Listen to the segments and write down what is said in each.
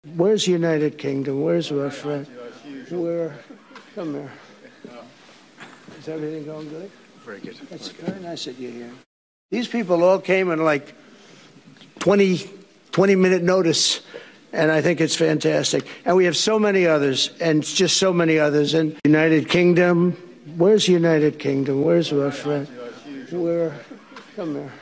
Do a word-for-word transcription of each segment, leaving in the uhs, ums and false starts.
Where's the United Kingdom? Where's our friend? Where? Come here. Is everything going good? Very good. It's very, very nice that you're here. These people all came in like twenty, twenty minute notice, and I think it's fantastic. And we have so many others, and just so many others. And United Kingdom, where's the United Kingdom? Where's our friend? Where? Come here.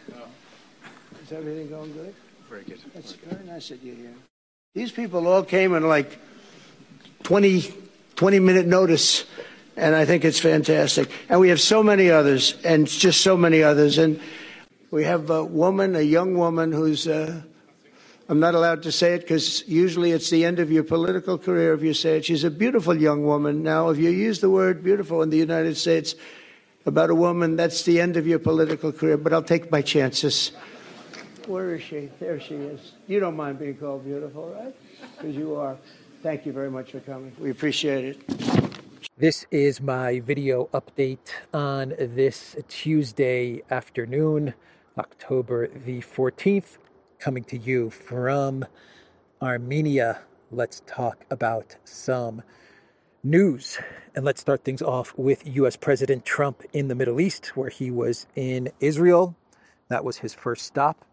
Is everything going good? Very good. It's very nice that you're here. These people all came in like twenty, twenty minute notice, and I think it's fantastic. And we have so many others, and just so many others. And we have a woman, a young woman who's, uh, I'm not allowed to say it because usually it's the end of your political career if you say it. She's a beautiful young woman. Now, if you use the word beautiful in the United States about a woman, that's the end of your political career, but I'll take my chances. Where is she? There she is. You don't mind being called beautiful, right? Because you are. Thank you very much for coming. We appreciate it. This is my video update on this Tuesday afternoon, October the fourteenth, coming to you from Armenia. Let's talk about some news. And let's start things off with U S President Trump in the Middle East, where he was in Israel. That was his first stop.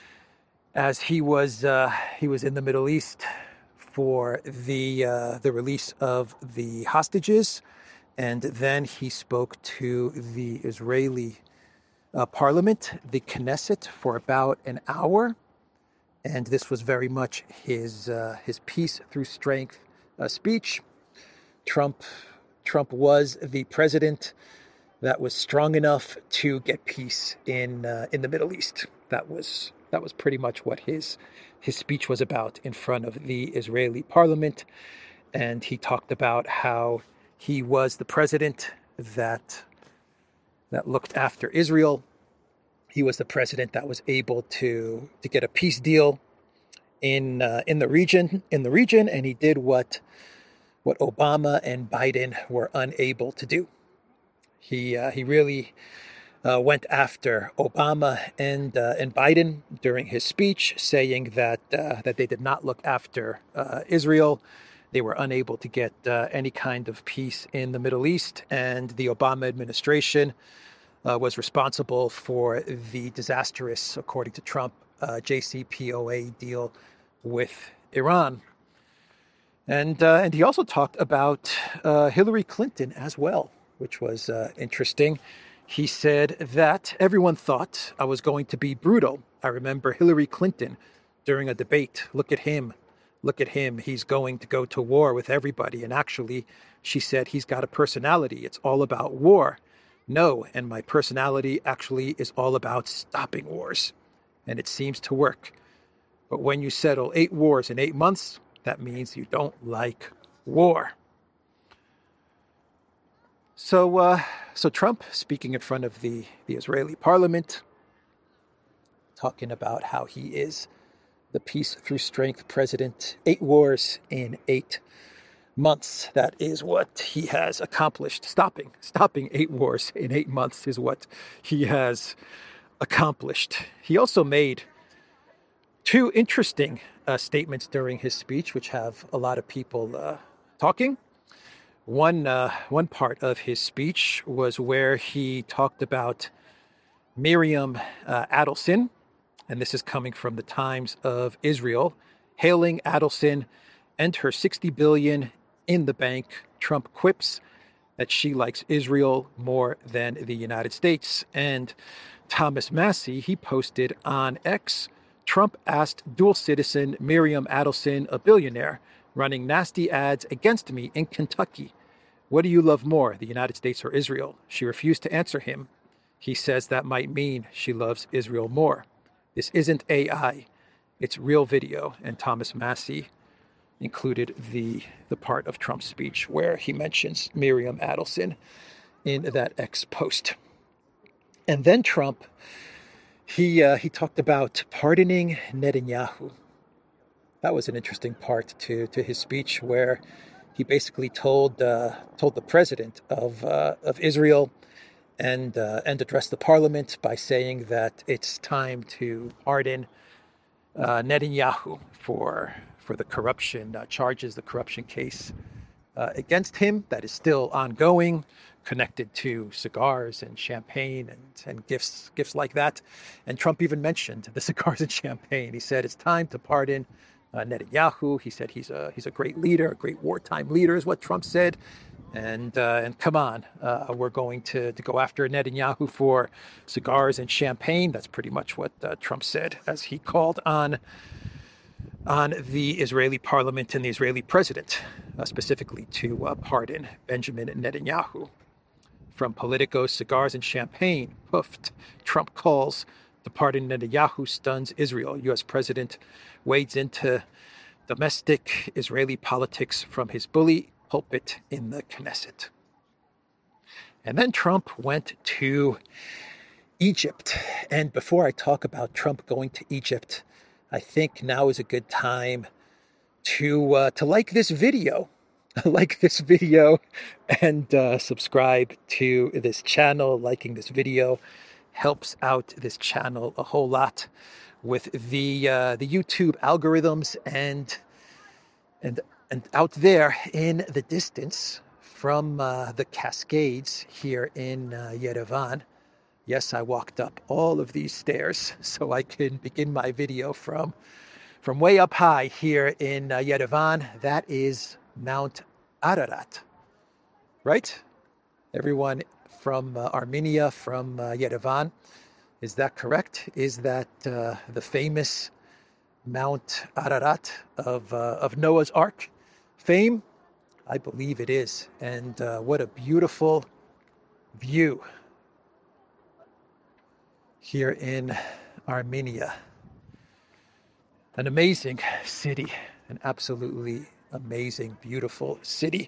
As he was uh, he was in the Middle East for the uh, the release of the hostages, and then he spoke to the Israeli uh, parliament, the Knesset, for about an hour, and this was very much his uh, his peace through strength uh, speech. Trump Trump was the president that was strong enough to get peace in uh, in the Middle East. That was that was pretty much what his his speech was about in front of the Israeli parliament. And he talked about how he was the president that that looked after Israel. He was the president that was able to to get a peace deal in uh, in the region in the region, and he did what what Obama and Biden were unable to do. He uh, he really uh, went after Obama and uh, and Biden during his speech, saying that uh, that they did not look after uh, Israel. They were unable to get uh, any kind of peace in the Middle East, and the Obama administration uh, was responsible for the disastrous, according to Trump, uh, J C P O A deal with Iran. And uh, and he also talked about uh, Hillary Clinton as well, which was uh, interesting. He said that everyone thought I was going to be brutal. I remember Hillary Clinton during a debate. Look at him. Look at him. He's going to go to war with everybody. And actually, she said, he's got a personality. It's all about war. No, and my personality actually is all about stopping wars. And it seems to work. But when you settle eight wars in eight months, that means you don't like war. So uh, so Trump, speaking in front of the, the Israeli parliament, talking about how he is the peace through strength president, eight wars in eight months. That is what he has accomplished. Stopping, stopping eight wars in eight months is what he has accomplished. He also made two interesting uh, statements during his speech, which have a lot of people uh, talking. One uh, one part of his speech was where he talked about Miriam uh, Adelson, and this is coming from the Times of Israel, hailing Adelson and her sixty billion dollars in the bank. Trump quips that she likes Israel more than the United States. And Thomas Massie, he posted on X, Trump asked dual citizen Miriam Adelson, a billionaire, running nasty ads against me in Kentucky, what do you love more, the United States or Israel? She refused to answer him. He says that might mean she loves Israel more. This isn't A I, it's real video. And Thomas Massie included the, the part of Trump's speech where he mentions Miriam Adelson in that X post. And then Trump, he uh, he talked about pardoning Netanyahu. That was an interesting part to, to his speech, where he basically told uh, told the president of uh, of Israel and uh, and addressed the parliament by saying that it's time to pardon uh, Netanyahu for for the corruption uh, charges, the corruption case uh, against him that is still ongoing, connected to cigars and champagne and, and gifts, gifts like that. And Trump even mentioned the cigars and champagne. He said it's time to pardon uh, Netanyahu. He said he's a he's a great leader, a great wartime leader, is what Trump said. And uh, and come on, uh, we're going to, to go after Netanyahu for cigars and champagne. That's pretty much what uh, Trump said as he called on on the Israeli parliament and the Israeli president, uh, specifically to uh, pardon Benjamin Netanyahu. From Politico, cigars and champagne, poofed. Trump calls to pardon Netanyahu stuns Israel. U S president wades into domestic Israeli politics from his bully pulpit in the Knesset. And then Trump went to Egypt. And before I talk about Trump going to Egypt, I think now is a good time to uh, to like this video. Like this video and uh, subscribe to this channel. Liking this video helps out this channel a whole lot with the uh, the YouTube algorithms, and and and out there in the distance from uh, the Cascades here in uh, Yerevan. Yes, I walked up all of these stairs so I can begin my video from from way up high here in uh, Yerevan. That is Mount Ararat, right? Everyone from uh, Armenia, from uh, Yerevan, is that correct? Is that uh, the famous Mount Ararat of uh, of Noah's Ark fame? I believe it is. And uh, what a beautiful view here in Armenia. An amazing city, an absolutely amazing, beautiful city.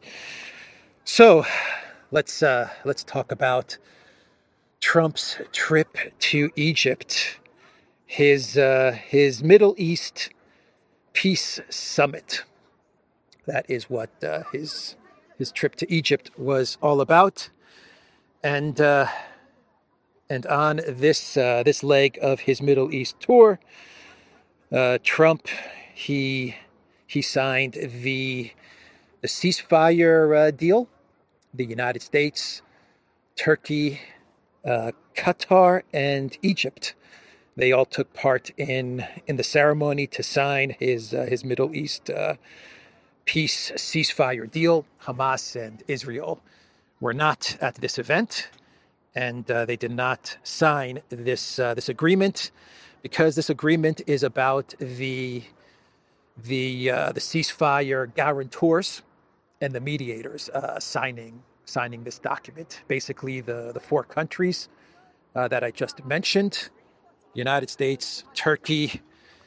So let's uh, let's talk about Trump's trip to Egypt, his uh, his Middle East Peace Summit. That is what uh, his his trip to Egypt was all about, and uh, and on this uh, this leg of his Middle East tour, uh, Trump he. He signed the, the ceasefire uh, deal. The United States, Turkey, uh, Qatar, and Egypt. They all took part in, in the ceremony to sign his uh, his Middle East uh, peace ceasefire deal. Hamas and Israel were not at this event, and uh, they did not sign this uh, this agreement because this agreement is about the the uh, the ceasefire guarantors and the mediators uh, signing signing this document. Basically, the, the four countries uh, that I just mentioned, United States, Turkey,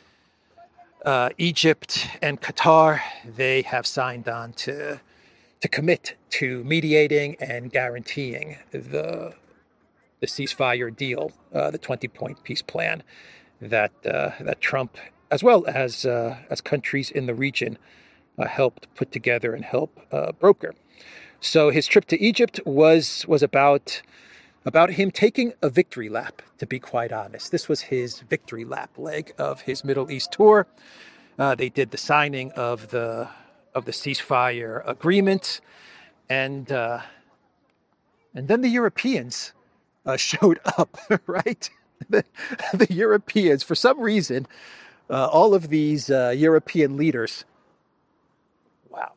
uh, Egypt, and Qatar, they have signed on to to commit to mediating and guaranteeing the the ceasefire deal, uh, the twenty-point peace plan that uh, that Trump, as well as uh, as countries in the region, uh, helped put together and help uh, broker. So his trip to Egypt was was about about him taking a victory lap, to be quite honest. This was his victory lap leg of his Middle East tour. Uh, they did the signing of the of the ceasefire agreement, and uh, and then the Europeans uh, showed up, right? The, the Europeans, for some reason, uh, all of these uh, European leaders. Wow,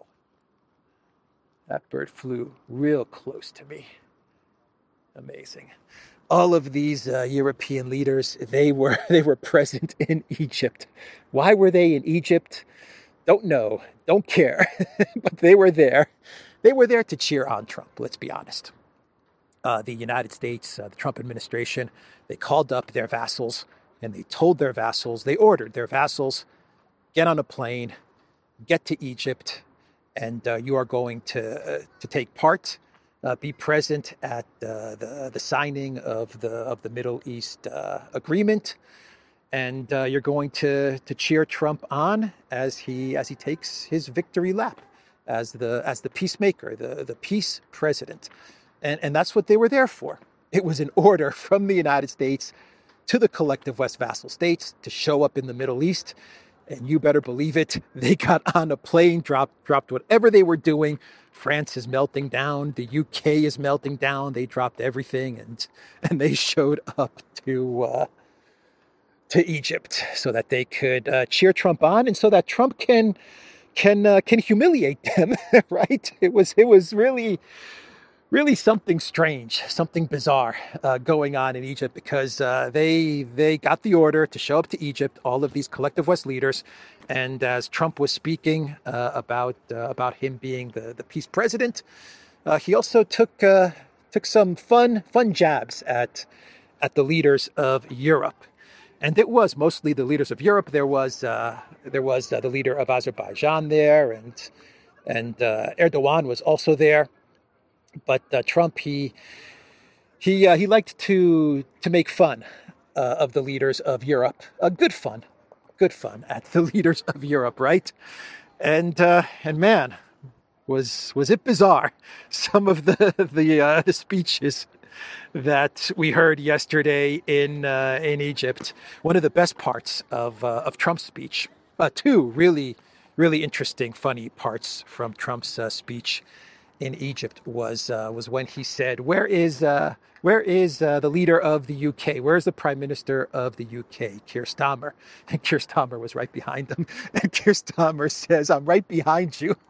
that bird flew real close to me. Amazing. All of these uh, European leaders, they were they were present in Egypt. Why were they in Egypt? Don't know, don't care, but they were there. They were there to cheer on Trump, let's be honest. Uh, the United States, uh, the Trump administration, they called up their vassals and they told their vassals, they ordered their vassals, get on a plane, get to Egypt, and uh, you are going to uh, to take part, uh, be present at uh, the the signing of the of the Middle East uh, agreement, and uh, you're going to to cheer Trump on as he as he takes his victory lap as the as the peacemaker, the the peace president. And, and that's what they were there for. It was an order from the United States to the collective West vassal states to show up in the Middle East And you better believe it, they got on a plane, dropped dropped whatever they were doing. France is melting down. The U K is melting down. They dropped everything and and they showed up to uh, to Egypt so that they could uh, cheer Trump on and so that Trump can can uh, can humiliate them. Right? It was it was really. Really something strange, something bizarre uh, going on in Egypt because uh, they they got the order to show up to Egypt, all of these collective West leaders. And as Trump was speaking uh, about uh, about him being the, the peace president, uh, he also took uh, took some fun fun jabs at at the leaders of Europe. And it was mostly the leaders of Europe. There was uh, there was uh, the leader of Azerbaijan there, and and uh, Erdogan was also there. But uh, Trump, he he uh, he liked to to make fun uh, of the leaders of Europe. Uh, good fun, good fun at the leaders of Europe, right? And uh, and man, was was it bizarre? Some of the the, uh, the speeches that we heard yesterday in uh, in Egypt. One of the best parts of uh, of Trump's speech. Uh, two really really interesting, funny parts from Trump's uh, speech in Egypt was uh, was when he said, "Where is uh, where is uh, the leader of the U K? Where is the Prime Minister of the U K, Keir Starmer?" And Keir Starmer was right behind him. And Keir Starmer says, "I'm right behind you."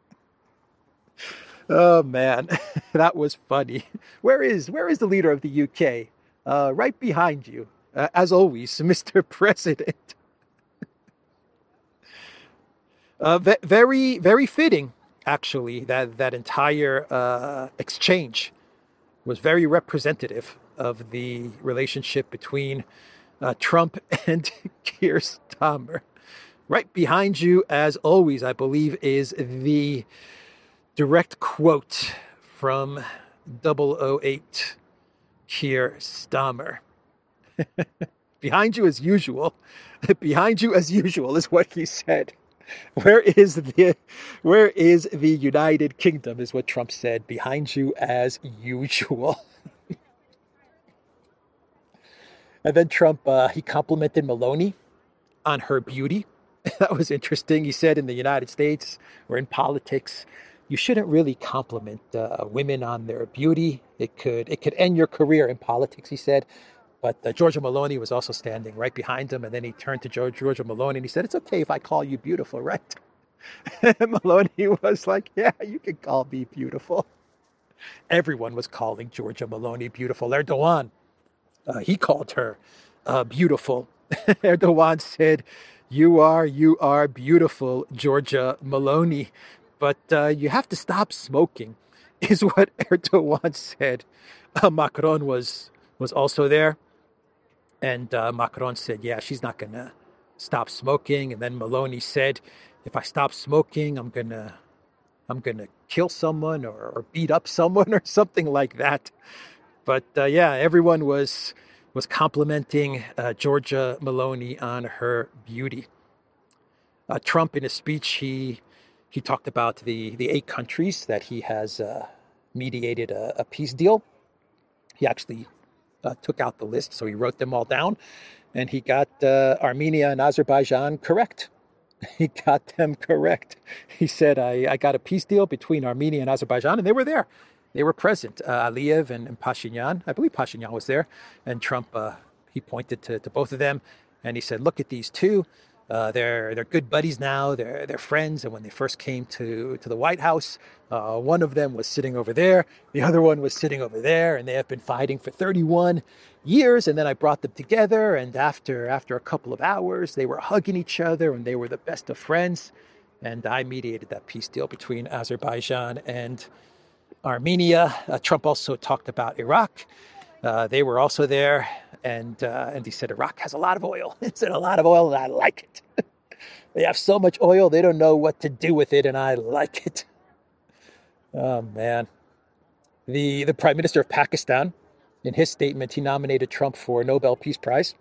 Oh man, that was funny. Where is where is the leader of the U K? Uh, right behind you, uh, as always, Mister President. Uh, ve- very very fitting. Actually, that, that entire uh, exchange was very representative of the relationship between uh, Trump and Keir Starmer. Right behind you, as always, I believe, is the direct quote from double oh eight Keir Starmer. Behind you as usual. Behind you as usual is what he said. Where is the where is the United Kingdom is what Trump said. Behind you as usual. And then Trump, uh, he complimented Meloni on her beauty. That was interesting. He said in the United States or in politics, you shouldn't really compliment uh, women on their beauty. It could it could end your career in politics, he said. But uh, Giorgia Meloni was also standing right behind him. And then he turned to George, Giorgia Meloni and he said, "It's okay if I call you beautiful, right?" And Meloni was like, "Yeah, you can call me beautiful." Everyone was calling Giorgia Meloni beautiful. Erdogan, uh, he called her uh, beautiful. Erdogan said, you are, you are beautiful, Giorgia Meloni. But uh, you have to stop smoking, is what Erdogan said. Uh, Macron was was also there. And uh, Macron said, yeah, she's not going to stop smoking. And then Meloni said, if I stop smoking, I'm going to I'm going to kill someone or, or beat up someone or something like that. But uh, yeah, everyone was was complimenting uh, Giorgia Meloni on her beauty. Uh, Trump, in a speech, he he talked about the, the eight countries that he has uh, mediated a, a peace deal. He actually Uh, took out the list, so he wrote them all down, and he got uh, Armenia and Azerbaijan correct. He got them correct. He said, I, I got a peace deal between Armenia and Azerbaijan, and they were there. They were present. Uh, Aliyev and, and Pashinyan, I believe Pashinyan was there, and Trump, uh, he pointed to, to both of them, and he said, look at these two. Uh, they're they're good buddies now. They're they're friends. And when they first came to, to the White House, uh, one of them was sitting over there, the other one was sitting over there, and they have been fighting for thirty-one years. And then I brought them together, and after after a couple of hours, they were hugging each other, and they were the best of friends. And I mediated that peace deal between Azerbaijan and Armenia. Uh, Trump also talked about Iraq. Uh, they were also there, and uh, and he said Iraq has a lot of oil. He said a lot of oil, and I like it. They have so much oil, they don't know what to do with it, and I like it. Oh man, the the Prime Minister of Pakistan, in his statement, he nominated Trump for a Nobel Peace Prize.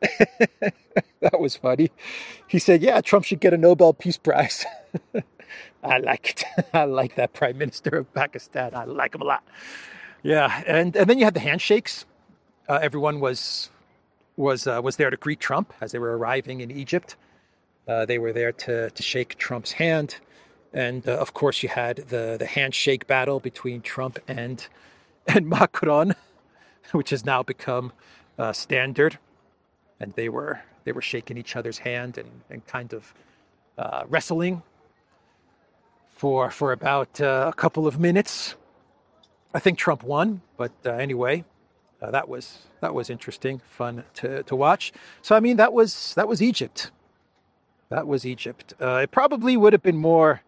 That was funny. He said, "Yeah, Trump should get a Nobel Peace Prize." I like it. I like that Prime Minister of Pakistan. I like him a lot. Yeah, and, and then you had the handshakes. Uh, everyone was was uh, was there to greet Trump as they were arriving in Egypt. Uh, they were there to, to shake Trump's hand. And uh, of course, you had the, the handshake battle between Trump and, and Macron, which has now become uh, standard. And they were they were shaking each other's hand and, and kind of uh, wrestling for for about uh, a couple of minutes. I think Trump won, but uh, anyway, uh, that was that was interesting, fun to, to watch. So I mean, that was that was Egypt. That was Egypt. Uh, it probably would have been more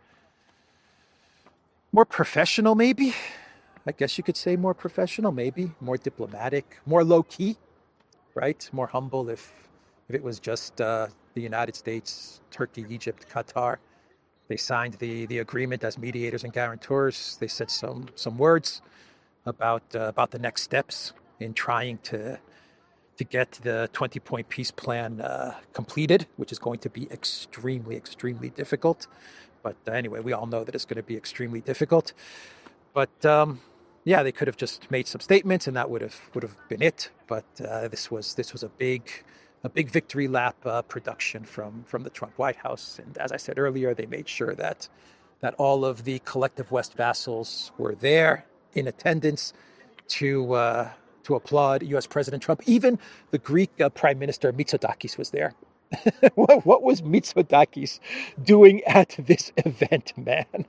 more professional, maybe. I guess you could say more professional, maybe more diplomatic, more low key, right? More humble if if it was just uh, the United States, Turkey, Egypt, Qatar. They signed the the agreement as mediators and guarantors. They said some some words about uh, about the next steps in trying to to get the twenty-point peace plan uh, completed, which is going to be extremely, extremely difficult. But uh, anyway, we all know that it's going to be extremely difficult. But um, yeah, they could have just made some statements, and that would have would have been it. But uh, this was this was a big a big victory lap uh, production from from the Trump White House. And as I said earlier, they made sure that that all of the collective West vassals were there in attendance to uh, to applaud U S President Trump. Even the Greek uh, Prime Minister Mitsotakis was there. what, what was Mitsotakis doing at this event, man?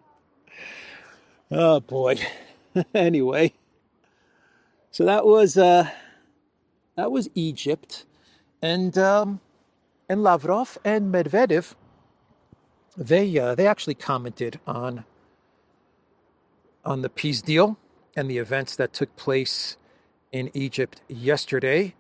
Oh boy. Anyway, so that was uh, that was Egypt, and um, and Lavrov and Medvedev. They uh, they actually commented on on the peace deal and the events that took place in Egypt yesterday.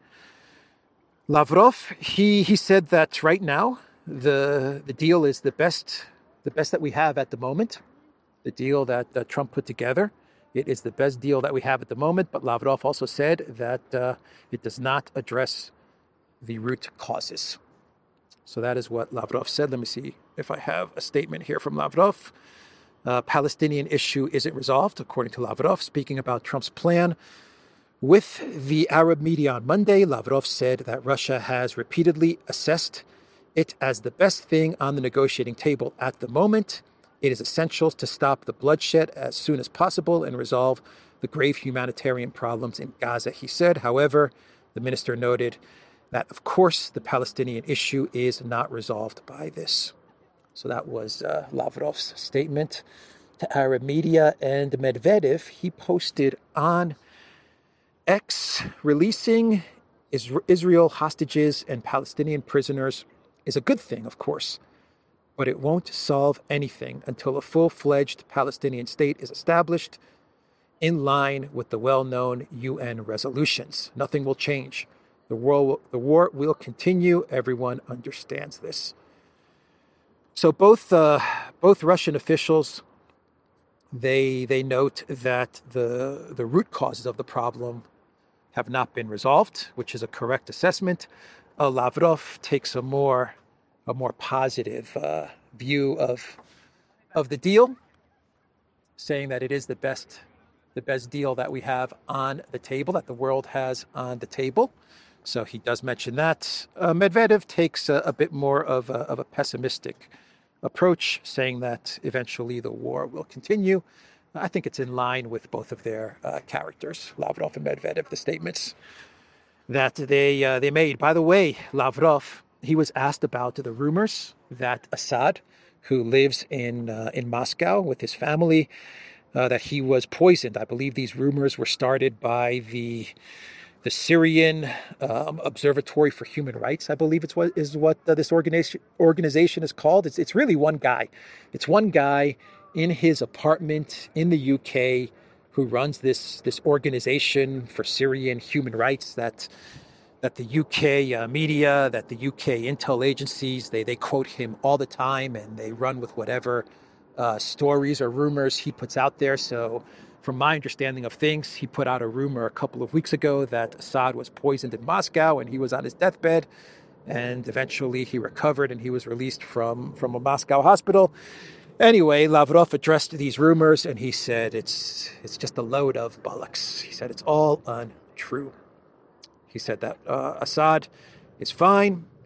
Lavrov, he he said that right now the the deal is the best the best that we have at the moment. The deal that uh, Trump put together, it is the best deal that we have at the moment. But Lavrov also said that uh, it does not address the root causes. So that is what Lavrov said. Let me see if I have a statement here from Lavrov. Uh, Palestinian issue isn't resolved, according to Lavrov, speaking about Trump's plan. With the Arab media on Monday, Lavrov said that Russia has repeatedly assessed it as the best thing on the negotiating table at the moment. It is essential to stop the bloodshed as soon as possible and resolve the grave humanitarian problems in Gaza, he said. However, the minister noted that, of course, the Palestinian issue is not resolved by this. So that was uh, Lavrov's statement to Arab media. And Medvedev, he posted on X, releasing Israel hostages and Palestinian prisoners is a good thing, of course, but it won't solve anything until a full-fledged Palestinian state is established in line with the well-known U N resolutions. Nothing will change. The war will, the war will continue. Everyone understands this. So both uh, both Russian officials, they they note that the the root causes of the problem have not been resolved, which is a correct assessment. Uh, Lavrov takes a more a more positive uh, view of of the deal, saying that it is the best the best deal that we have on the table, that the world has on the table. So he does mention that. Uh, Medvedev takes a, a bit more of a, of a pessimistic approach, saying that eventually the war will continue. I think it's in line with both of their uh, characters, Lavrov and Medvedev, the statements that they uh, they made. By the way, Lavrov, he was asked about the rumors that Assad, who lives in uh, in Moscow with his family, uh, that he was poisoned. I believe these rumors were started by the the Syrian um, Observatory for Human Rights. I believe it's what is what uh, this organization organization is called. It's it's really one guy. It's one guy in his apartment in the U K who runs this this organization for Syrian human rights that that the U K uh, media, that the U K intel agencies, they they quote him all the time, and they run with whatever uh, stories or rumors he puts out there. So from my understanding of things, he put out a rumor a couple of weeks ago that Assad was poisoned in Moscow and he was on his deathbed, and eventually he recovered and he was released from, from a Moscow hospital. Anyway, Lavrov addressed these rumors and he said it's it's just a load of bollocks. He said it's all untrue. He said that uh, Assad is fine.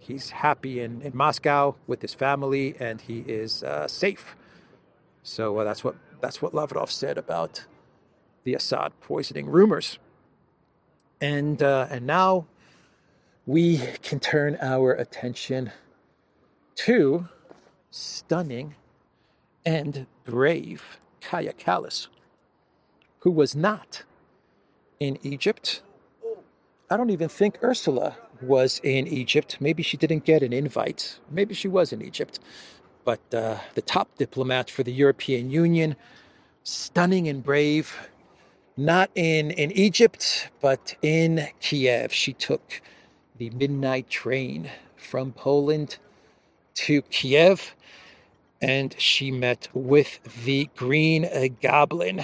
he's happy in, in Moscow with his family, and he is uh, safe. So uh, that's what that's what Lavrov said about the Assad poisoning rumors. And uh, and now we can turn our attention to stunning and brave Kaya Kallas, who was not in Egypt. I don't even think Ursula was in Egypt. Maybe she didn't get an invite. Maybe she was in Egypt. But uh, the top diplomat for the European Union, stunning and brave, not in, in Egypt, but in Kiev. She took the midnight train from Poland to Kiev, and she met with the Green Goblin.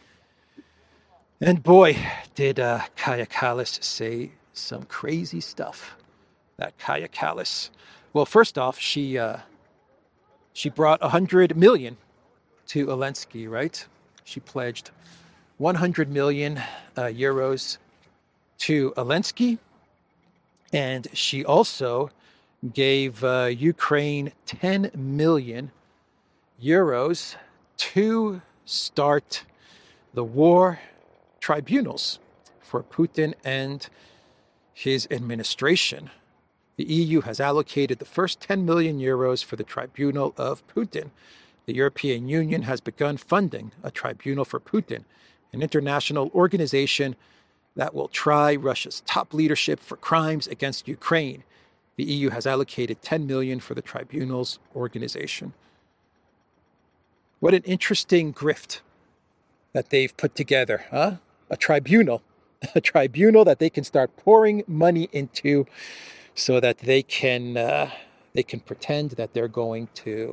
And boy, did uh, Kaya Kallas say some crazy stuff. That Kaya Kallas. Well, first off, she uh, she brought one hundred million to Zelensky, right? She pledged one hundred million uh, euros to Zelensky. And she also gave uh, Ukraine ten million euros to start the war tribunals for Putin and his administration. The E U has allocated the first ten million euros for the tribunal of Putin. The European Union has begun funding a tribunal for Putin, an international organization that will try Russia's top leadership for crimes against Ukraine. The E U has allocated ten million for the tribunal's organization. What an interesting grift that they've put together, huh? A tribunal, a tribunal that they can start pouring money into, so that they can uh, they can pretend that they're going to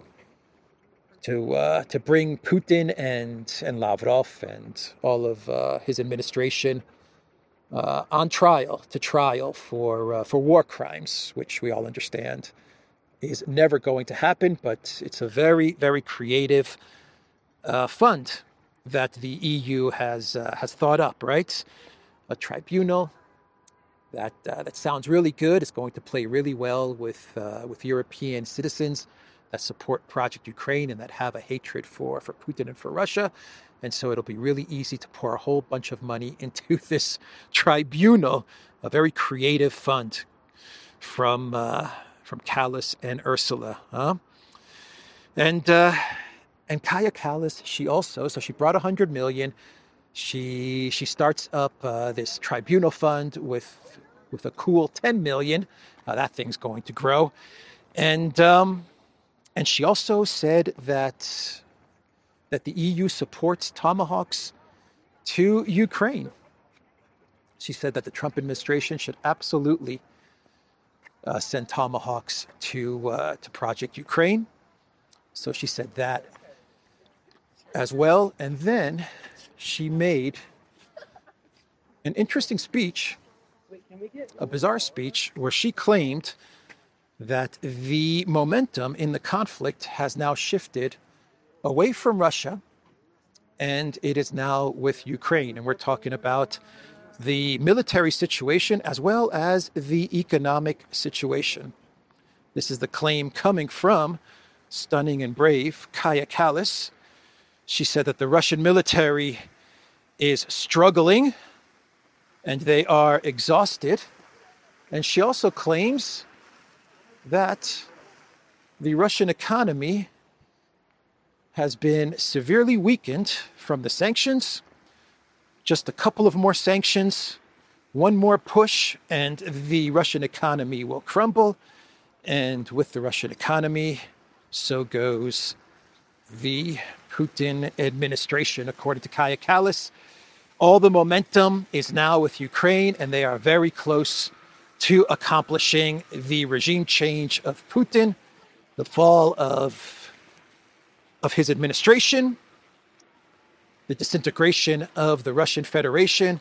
to uh, to bring Putin and and Lavrov and all of uh, his administration uh, on trial to trial for uh, for war crimes, which we all understand is never going to happen. But it's a very very creative uh, fund that the E U has uh, has thought up, right? A tribunal that uh, that sounds really good. It's going to play really well with uh, with European citizens that support Project Ukraine and that have a hatred for for Putin and for Russia. And so it'll be really easy to pour a whole bunch of money into this tribunal, a very creative fund from uh, from Kallas and Ursula, huh? And. Uh, And Kaya Kallas, she also, so she brought one hundred million. She she starts up uh, this tribunal fund with with a cool ten million. Uh, that thing's going to grow. And um, and she also said that that the E U supports Tomahawks to Ukraine. She said that the Trump administration should absolutely uh, send Tomahawks to uh, to Project Ukraine. So she said that as well. And then she made an interesting speech, a bizarre speech, where she claimed that the momentum in the conflict has now shifted away from Russia, and it is now with Ukraine. And we're talking about the military situation as well as the economic situation. This is the claim coming from stunning and brave Kaya Kallas. She said that the Russian military is struggling and they are exhausted. And she also claims that the Russian economy has been severely weakened from the sanctions. Just a couple of more sanctions, one more push, and the Russian economy will crumble. And with the Russian economy, so goes the Putin administration, according to Kaya Kallas. All the momentum is now with Ukraine, and they are very close to accomplishing the regime change of Putin, the fall of, of his administration, the disintegration of the Russian Federation.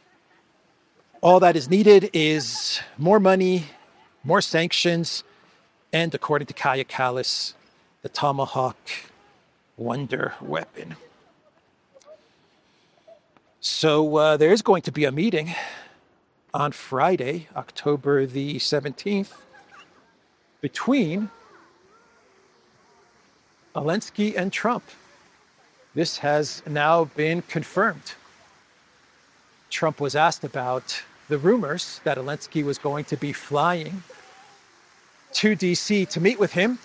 All that is needed is more money, more sanctions, and according to Kaya Kallas, the Tomahawk wonder weapon. So uh, there is going to be a meeting on Friday, October the seventeenth, between Zelensky and Trump. This has now been confirmed. Trump was asked about the rumors that Zelensky was going to be flying to D C to meet with him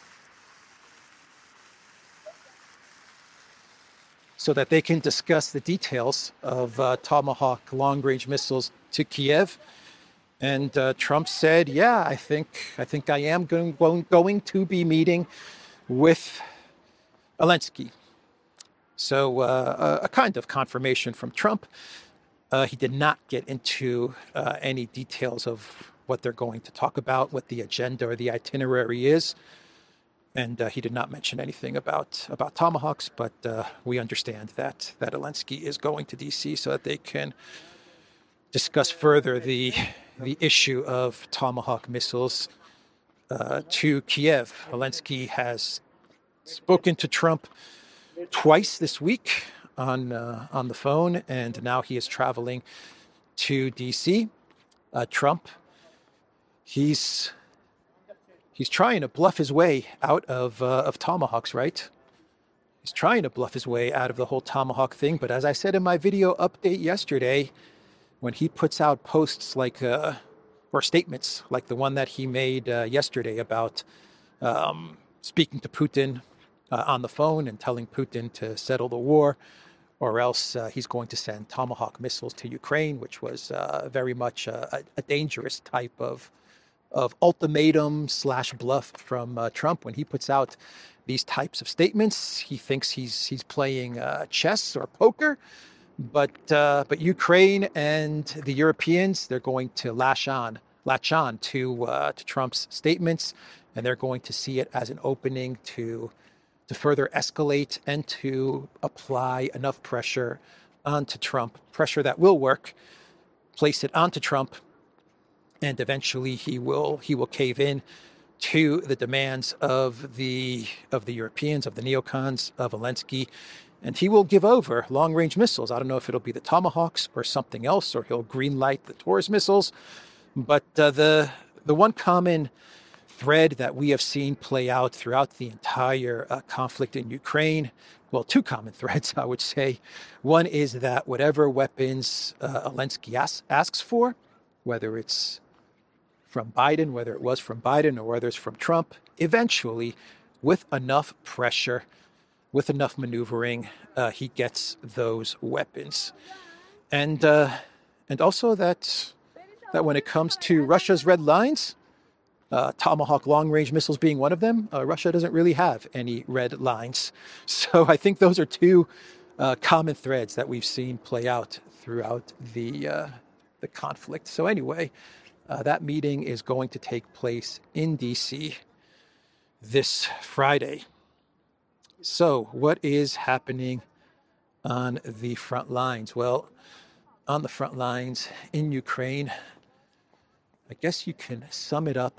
so that they can discuss the details of uh, Tomahawk long-range missiles to Kiev. And uh, Trump said, yeah, I think I think I am going, going to be meeting with Zelensky. So uh, a, a kind of confirmation from Trump. Uh, he did not get into uh, any details of what they're going to talk about, what the agenda or the itinerary is. And uh, he did not mention anything about, about Tomahawks, but uh, we understand that, that Zelensky is going to D C so that they can discuss further the, the issue of Tomahawk missiles uh, to Kiev. Zelensky has spoken to Trump twice this week on uh, on the phone, and now he is traveling to D C. Uh, Trump, he's he's trying to bluff his way out of uh, of Tomahawks, right? He's trying to bluff his way out of the whole Tomahawk thing. But as I said in my video update yesterday, when he puts out posts like uh, or statements like the one that he made uh, yesterday about um, speaking to Putin uh, on the phone and telling Putin to settle the war, or else uh, he's going to send Tomahawk missiles to Ukraine, which was uh, very much a, a dangerous type of of ultimatum slash bluff from uh, Trump. When he puts out these types of statements, he thinks he's he's playing uh, chess or poker. But uh, but Ukraine and the Europeans, they're going to lash on, latch on to uh, to Trump's statements, and they're going to see it as an opening to to further escalate and to apply enough pressure onto Trump, pressure that will work, place it onto Trump, and eventually he will he will cave in to the demands of the of the Europeans, of the neocons, of Zelensky, and he will give over long-range missiles. I don't know if it'll be the Tomahawks or something else, or he'll greenlight the Taurus missiles, but uh, the the one common thread that we have seen play out throughout the entire uh, conflict in Ukraine, well, two common threads, I would say. One is that whatever weapons uh, Zelensky as- asks for, whether it's from Biden, whether it was from Biden or whether it's from Trump, eventually, with enough pressure, with enough maneuvering, uh, he gets those weapons. And uh, and also that that when it comes to Russia's red lines, Uh, Tomahawk long-range missiles being one of them, uh, Russia doesn't really have any red lines. So I think those are two uh, common threads that we've seen play out throughout the uh, the conflict. So anyway, uh, that meeting is going to take place in D C this Friday. So what is happening on the front lines? Well, on the front lines in Ukraine, I guess you can sum it up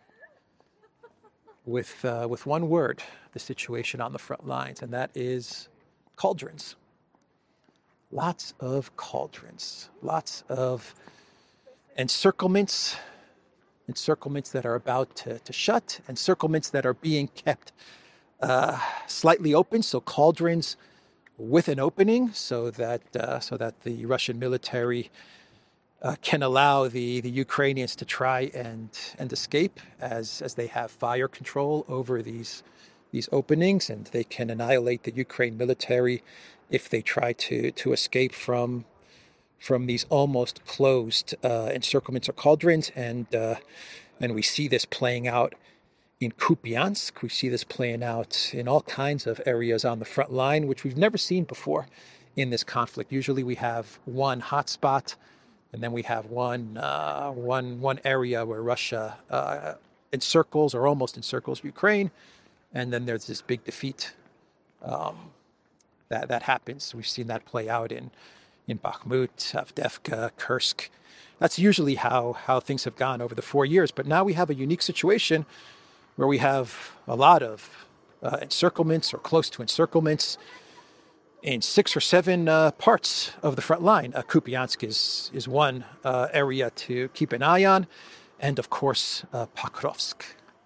with uh, with one word, the situation on the front lines, and that is cauldrons. Lots of cauldrons, lots of encirclements, encirclements that are about to, to shut, encirclements that are being kept uh, slightly open, so cauldrons with an opening, so that uh, so that the Russian military Uh, can allow the, the Ukrainians to try and and escape, as as they have fire control over these these openings, and they can annihilate the Ukraine military if they try to to escape from from these almost closed uh, encirclements or cauldrons. And uh, and we see this playing out in Kupiansk. We see this playing out in all kinds of areas on the front line, which we've never seen before in this conflict. Usually we have one hotspot, and then we have one uh, one one area where Russia uh, encircles or almost encircles Ukraine, and then there's this big defeat um, that that happens. We've seen that play out in in Bakhmut, Avdiivka, Kursk. That's usually how how things have gone over the four years. But now we have a unique situation where we have a lot of uh, encirclements or close to encirclements in six or seven uh, parts of the front line. Uh, Kupiansk is is one uh, area to keep an eye on, and of course uh, Pokrovsk.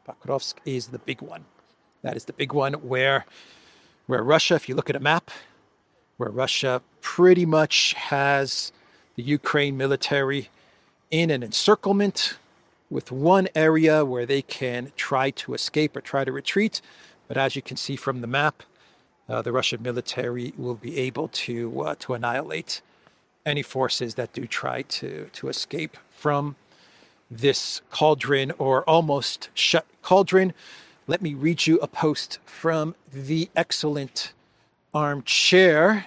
Pakrovsk is the big one. That is the big one where, where Russia, if you look at a map, where Russia pretty much has the Ukraine military in an encirclement with one area where they can try to escape or try to retreat. But as you can see from the map, uh, the Russian military will be able to uh, to annihilate any forces that do try to, to escape from this cauldron or almost shut cauldron. Let me read you a post from the excellent Armchair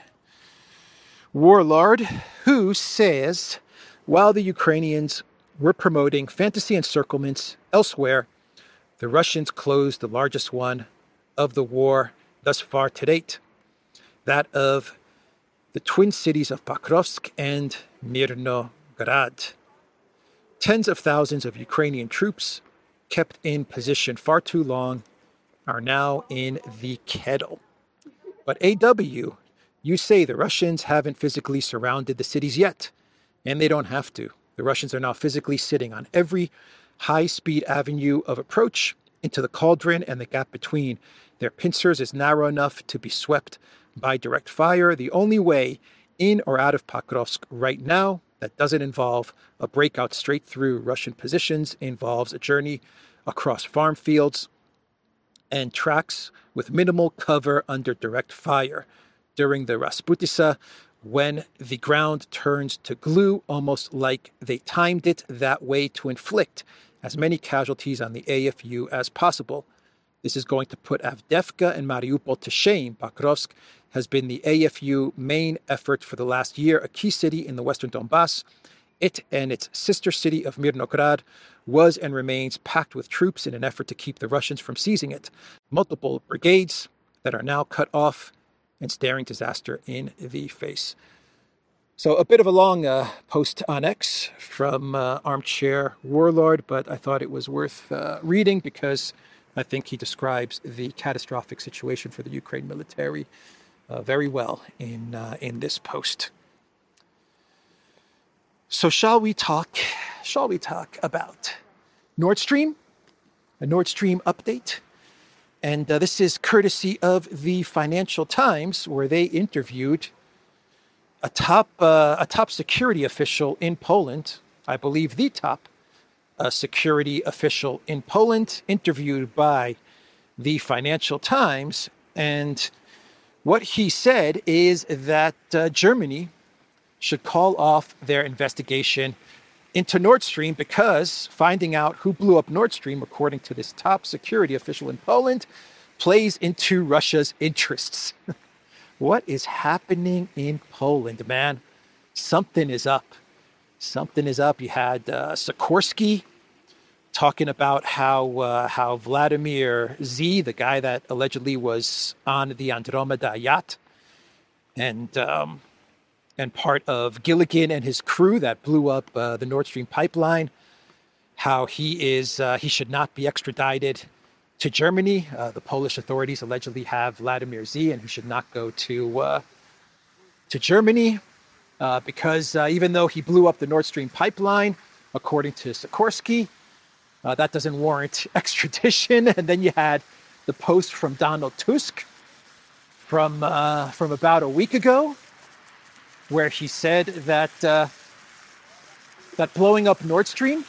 Warlord, who says, while the Ukrainians were promoting fantasy encirclements elsewhere, the Russians closed the largest one of the war thus far to date, that of the twin cities of Pakrovsk and Mirnograd. Tens of thousands of Ukrainian troops, kept in position far too long, are now in the kettle. But A W, you say the Russians haven't physically surrounded the cities yet, and they don't have to. The Russians are now physically sitting on every high-speed avenue of approach into the cauldron, and the gap between their pincers is narrow enough to be swept by direct fire. The only way in or out of Pakrovsk right now that doesn't involve a breakout straight through Russian positions involves a journey across farm fields and tracks with minimal cover under direct fire. During the Rasputitsa, when the ground turns to glue, almost like they timed it that way to inflict as many casualties on the A F U as possible. This is going to put Avdiivka and Mariupol to shame. Pakrovsk has been the A F U main effort for the last year, a key city in the western Donbass. It and its sister city of Mirnograd was and remains packed with troops in an effort to keep the Russians from seizing it. Multiple brigades that are now cut off and staring disaster in the face. So a bit of a long uh, post on X from uh, Armchair Warlord, but I thought it was worth uh, reading because I think he describes the catastrophic situation for the Ukraine military uh, very well in uh, in this post. So shall we talk? Shall we talk about Nord Stream? A Nord Stream update. And uh, this is courtesy of the Financial Times, where they interviewed a top uh, a top security official in Poland, I believe the top uh, security official in Poland, interviewed by the Financial Times. And what he said is that uh, Germany should call off their investigation into Nord Stream because finding out who blew up Nord Stream, according to this top security official in Poland, plays into Russia's interests. What is happening in Poland, man? Something is up. Something is up. You had uh, Sikorsky talking about how uh, how Vladimir Z, the guy that allegedly was on the Andromeda yacht, and um, and part of Gilligan and his crew that blew up uh, the Nord Stream pipeline, how he is uh, he should not be extradited to Germany. Uh, the Polish authorities allegedly have Vladimir Z, and he should not go to uh, to Germany uh, because uh, even though he blew up the Nord Stream pipeline, according to Sikorsky, uh, that doesn't warrant extradition. And then you had the post from Donald Tusk from uh, from about a week ago, where he said that uh, that blowing up Nord Stream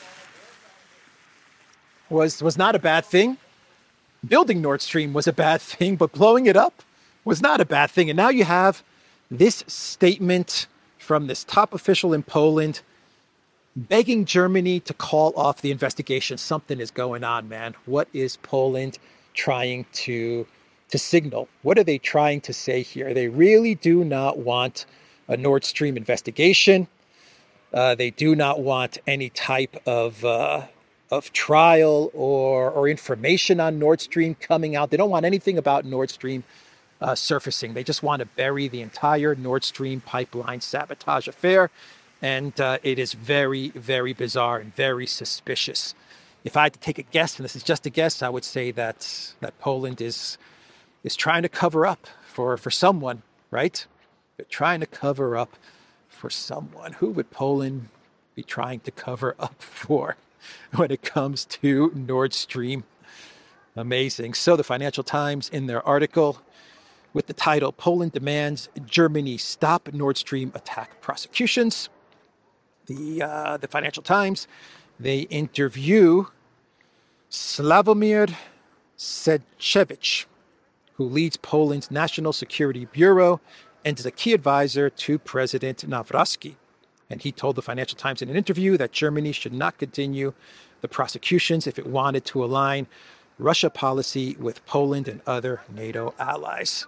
was was not a bad thing. Building Nord Stream was a bad thing, but blowing it up was not a bad thing. And now you have this statement from this top official in Poland begging Germany to call off the investigation. Something is going on, man. What is Poland trying to to signal? What are they trying to say here? They really do not want a Nord Stream investigation. Uh, they do not want any type of uh, of trial or or information on Nord Stream coming out. They don't want anything about Nord Stream uh, surfacing. They just want to bury the entire Nord Stream pipeline sabotage affair. And uh, it is very, very bizarre and very suspicious. If I had to take a guess, and this is just a guess, I would say that that Poland is is trying to cover up for, for someone, right? They're trying to cover up for someone. Who would Poland be trying to cover up for when it comes to Nord Stream? Amazing. So the Financial Times, in their article with the title, Poland Demands Germany Stop Nord Stream Attack Prosecutions, the, uh, the Financial Times, they interview Sławomir Sedchevich, who leads Poland's National Security Bureau and is a key advisor to President Nawrocki. And he told the Financial Times in an interview that Germany should not continue the prosecutions if it wanted to align Russia policy with Poland and other NATO allies.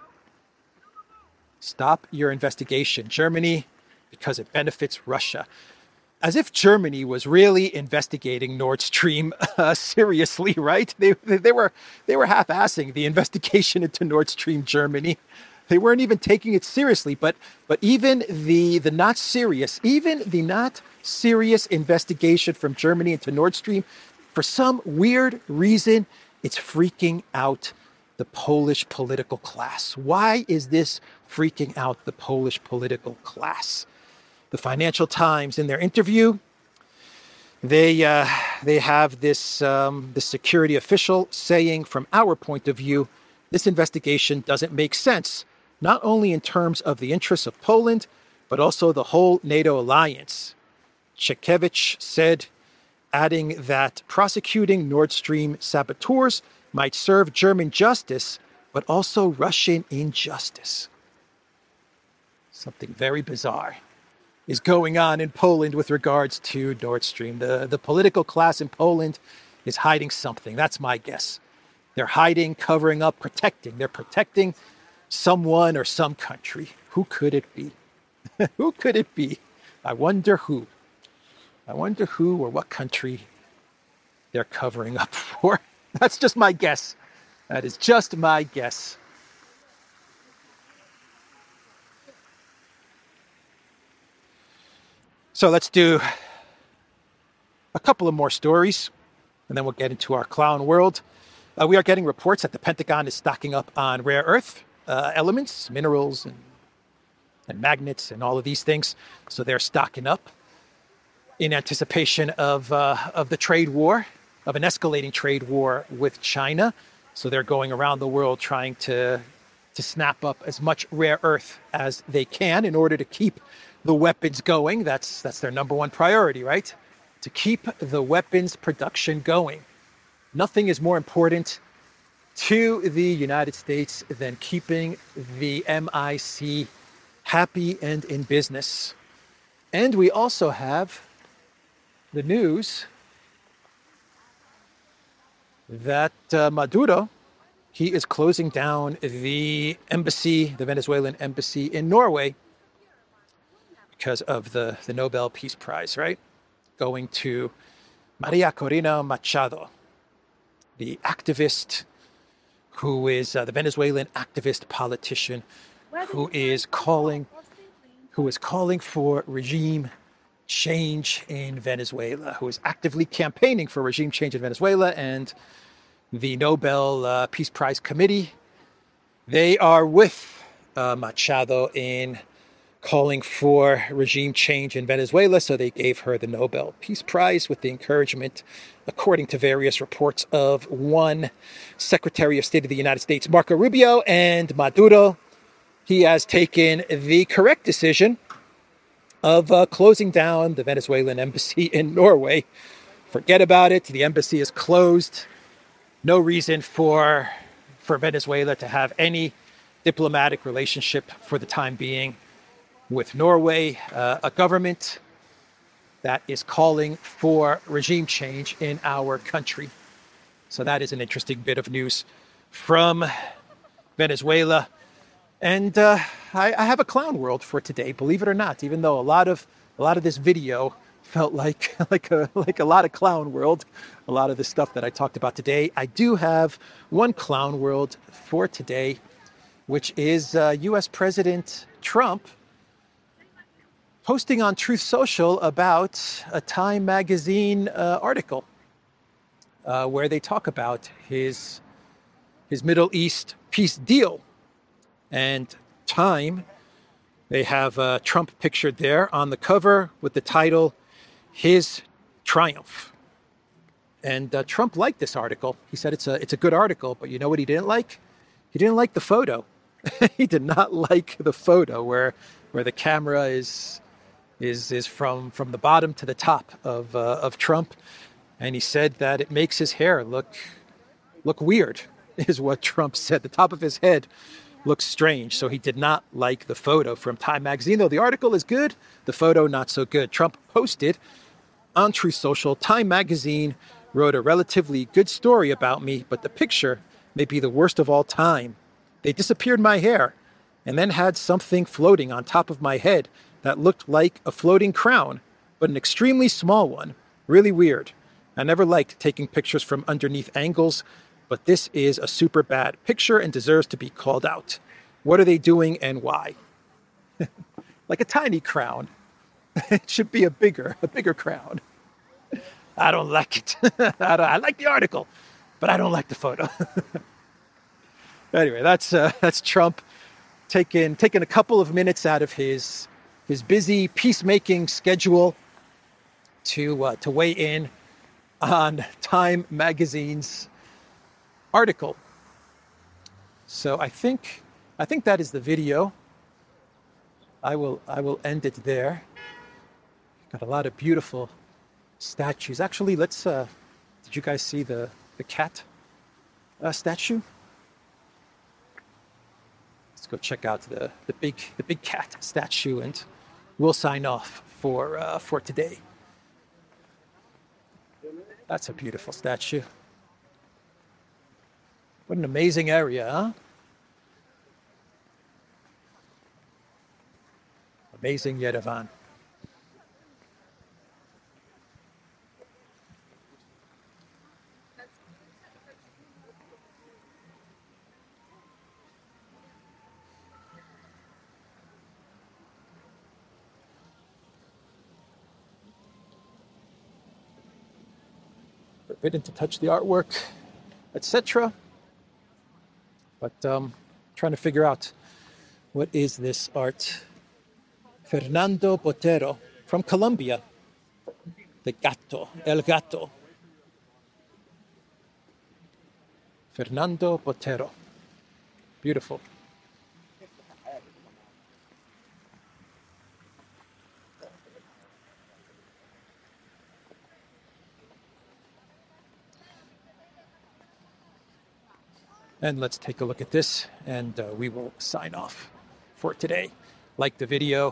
Stop your investigation, Germany, because it benefits Russia. As if Germany was really investigating Nord Stream uh, seriously, right? They, they were they were half-assing the investigation into Nord Stream Germany. They weren't even taking it seriously. But but even the the not serious, even the not serious investigation from Germany into Nord Stream, for some weird reason, it's freaking out the Polish political class. Why is this freaking out the Polish political class? The Financial Times, in their interview, they uh, they have this um, this security official saying, from our point of view, this investigation doesn't make sense, not only in terms of the interests of Poland, but also the whole NATO alliance. Chekevich said, adding that prosecuting Nord Stream saboteurs might serve German justice, but also Russian injustice. Something very bizarre is going on in Poland with regards to Nord Stream. The, the political class in Poland is hiding something. That's my guess. They're hiding, covering up, protecting. They're protecting someone or some country. Who could it be? Who could it be? I wonder who. I wonder who or what country they're covering up for. That's just my guess. That is just my guess. So let's do a couple of more stories, and then we'll get into our clown world. Uh, we are getting reports that the Pentagon is stocking up on rare earth uh, elements, minerals, and, and magnets, and all of these things. So they're stocking up in anticipation of uh, of the trade war, of an escalating trade war with China. So they're going around the world trying to to snap up as much rare earth as they can in order to keep the weapons going. That's that's their number one priority, right? To keep the weapons production going. Nothing is more important to the United States than keeping the M I C happy and in business. And we also have the news that uh, Maduro, he is closing down the embassy, the Venezuelan embassy in Norway, because of the, the Nobel Peace Prize, right? Going to Maria Corina Machado, the activist who is uh, the Venezuelan activist politician who is calling, who is calling for regime change in Venezuela, who is actively campaigning for regime change in Venezuela. And the Nobel uh, Peace Prize Committee, they are with uh, Machado in calling for regime change in Venezuela. So they gave her the Nobel Peace Prize with the encouragement, according to various reports, of one Secretary of State of the United States, Marco Rubio. And Maduro, he has taken the correct decision of uh, closing down the Venezuelan embassy in Norway. Forget about it. The embassy is closed. No reason for, for Venezuela to have any diplomatic relationship for the time being with Norway, uh, a government that is calling for regime change in our country. So that is an interesting bit of news from Venezuela. And uh, I, I have a clown world for today, believe it or not, even though a lot of a lot of this video felt like like a like a lot of clown world, a lot of the stuff that I talked about today. I do have one clown world for today, which is uh, U S President Trump posting on Truth Social about a Time magazine uh, article uh, where they talk about his his Middle East peace deal. And Time, they have uh, Trump pictured there on the cover with the title, His Triumph. And uh, Trump liked this article. He said it's a it's a good article, but you know what he didn't like? He didn't like the photo. He did not like the photo where where the camera is is is from from the bottom to the top of uh, of Trump, and he said that it makes his hair look look weird, is what Trump said. The top of his head looks strange, so he did not like the photo from Time Magazine. Though the article is good, the photo not so good. Trump posted on Truth Social, Time Magazine wrote a relatively good story about me, but the picture may be the worst of all time. They disappeared my hair and then had something floating on top of my head that looked like a floating crown, but an extremely small one. Really weird. I never liked taking pictures from underneath angles, but this is a super bad picture and deserves to be called out. What are they doing and why? Like a tiny crown. It should be a bigger, a bigger crown. I don't like it. I, don't, I like the article, but I don't like the photo. Anyway, that's uh, that's Trump taking taking a couple of minutes out of his his busy peacemaking schedule to uh, to weigh in on Time Magazine's article. So I think I think that is the video. I will I will end it there. Got a lot of beautiful statues. Actually, let's, uh, did you guys see the, the cat uh, statue? Let's go check out the, the big the big cat statue and we'll sign off for, uh, for today. That's a beautiful statue. What an amazing area, huh? Amazing Yerevan. Forbidden to touch the artwork, et cetera. But um, trying to figure out what is this art. Fernando Botero from Colombia. The gato, el gato. Fernando Botero. Beautiful. And let's take a look at this, and uh, we will sign off for today. Like the video.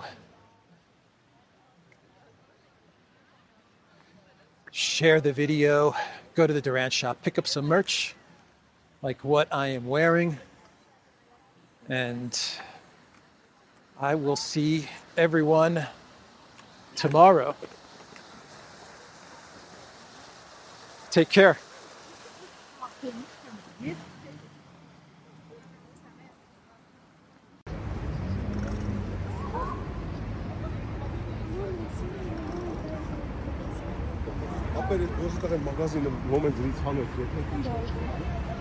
Share the video. Go to the Duran shop. Pick up some merch, like what I am wearing. And I will see everyone tomorrow. Take care. Aperit, może trochę magazyn, moment z Litwanu.